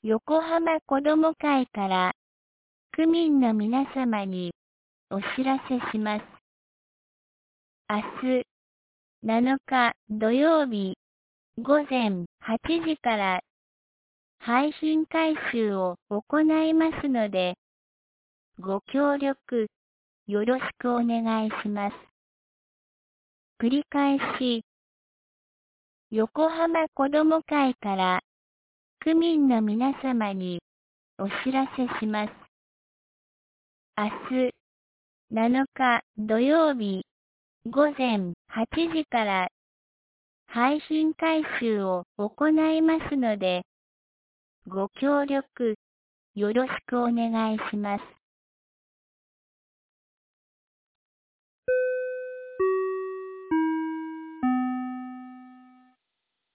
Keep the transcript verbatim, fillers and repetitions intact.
横浜子ども会から区民の皆様にお知らせします。明日なのか土曜日午前はちじから配信回収を行いますので、ご協力よろしくお願いします。繰り返し、横浜子ども会から区民の皆様にお知らせします。明日なのか土曜日午前はちじから配信回収を行いますので、ご協力よろしくお願いします。